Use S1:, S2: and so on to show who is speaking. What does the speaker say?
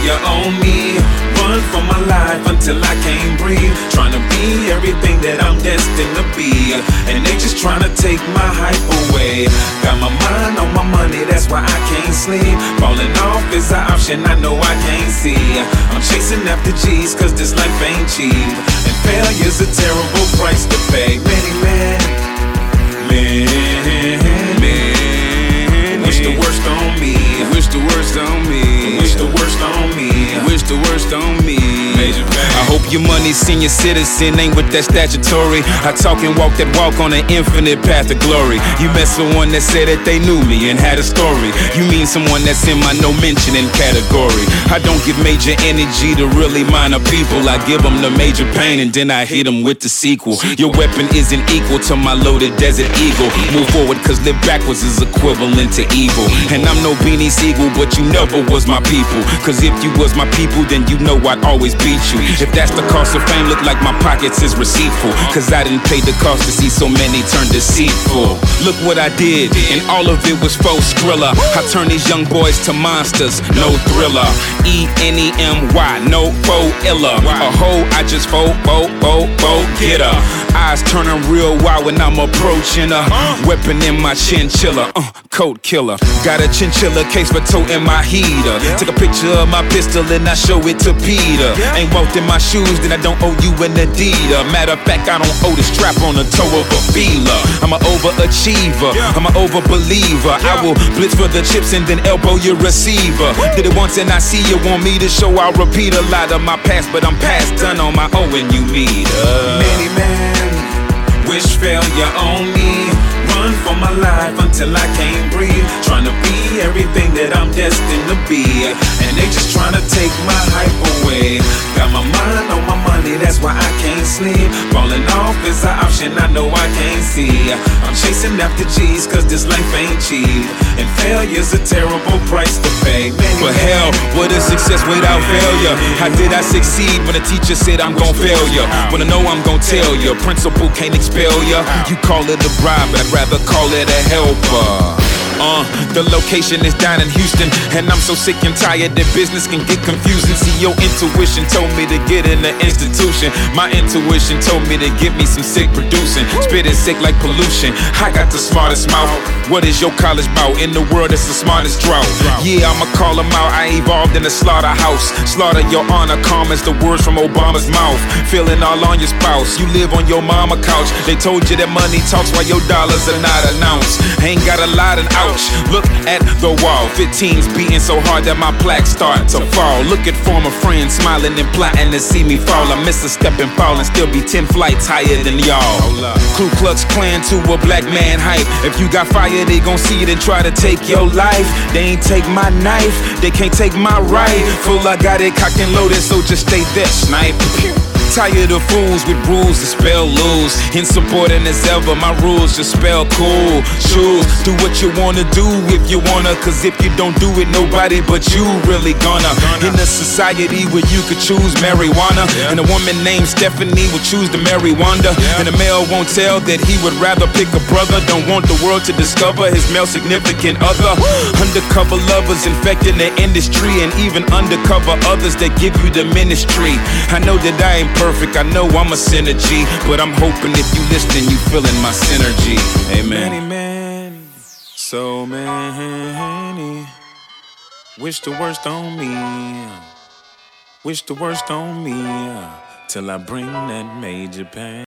S1: failure on me. Run for my life until I can't breathe. Trying to be everything that I'm destined to be, and they just trying to take my hype away. Got my mind on my money, that's why I can't sleep. Falling off is an option I know I can't see. I'm chasing after G's cause this life ain't cheap, and failure's a terrible price to pay. Many men wish the worst on me.
S2: Wish the worst on me.
S1: Wish the worst on me.
S2: Wish the worst on me. I hope your money senior citizen ain't with that statutory. I talk and walk that walk on an infinite path of glory. You met someone that said that they knew me and had a story. You mean someone that's in my no mentioning category. I don't give major energy to really minor people. I give them the major pain and then I hit them with the sequel. Your weapon isn't equal to my loaded Desert Eagle. Move forward cause live backwards is equivalent to evil. And I'm no Beanie Siegel, but you never was my people. Cause if you was my people, then you know I'd always beat you. If that's the cost of fame, look like my pockets is receiptful. Cause I didn't pay the cost to see so many turn deceitful. Look what I did, and all of it was faux Skrilla. I turn these young boys to monsters, no thriller. E-N-E-M-Y, no faux illa. A hoe, I just get her. Eyes turning real wild when I'm approaching her. Weapon in my chinchilla, coat killer. Got a chinchilla case for toting my heater. Take a picture of my pistol and I show it to Peter. Ain't walked in my shoes, then I don't owe you an Adidas. Matter of fact, I don't owe the strap on the toe of a feeler. I'm an overachiever, I'm an overbeliever. I will blitz for the chips and then elbow your receiver. Did it once and I see you want me to show. I'll repeat a lot of my past, but I'm past done on my own when you meet her.
S1: Many men wish failure on me. Run for my life until I can't breathe. Trying to be everything that I'm destined to be, and they just trying to take my hype away. Got my mind on my money, that's why I can't sleep. Falling off is an option I know I can't see. I'm chasing after G's cause this life ain't cheap, and failure's a terrible price to pay.
S2: But hell, what is success without failure? How did I succeed when the teacher said I'm gon' fail ya? When I know I'm gon' tell ya, principal can't expel ya. You call it a bribe, but I'd rather call it a helper. The location is down in Houston, and I'm so sick and tired that business can get confusing. See, your intuition told me to get in the institution. My intuition told me to get me some sick producing. Spit is sick like pollution. I got the smartest mouth. What is your college bout? In the world, it's the smartest drought. Yeah, I'ma call them out. I evolved in a slaughterhouse. Slaughter your honor, calm as the words from Obama's mouth. Feeling all on your spouse. You live on your mama couch. They told you that money talks while your dollars are not announced. Ain't got a lot and ouch. Look at the wall, 15's beating so hard that my plaques start to fall. Look at former friends smiling and plotting to see me fall. I miss a step and fall and still be 10 flights higher than y'all. Ku Klux Klan to a black man hype. If you got fire, they gon' see it and try to take your life. They ain't take my knife, they can't take my rifle. I got it cocked and loaded, so just stay there, snipe. Tired of fools with rules that spell lose. Insupporting as ever, my rules just spell cool. Choose, do what you wanna do if you wanna, cause if you don't do it, nobody but you really gonna. In a society where you could choose marijuana, and a woman named Stephanie would choose to marry Wanda, and a male won't tell that he would rather pick a brother. Don't want the world to discover his male significant other. Undercover lovers infecting the industry, and even undercover others that give you the ministry. I know that I ain't perfect, I know I'm a synergy, but I'm hoping if you listening, you feeling my synergy. Amen.
S1: Many men, so many, wish the worst on me. Wish the worst on me, till I bring that major pain.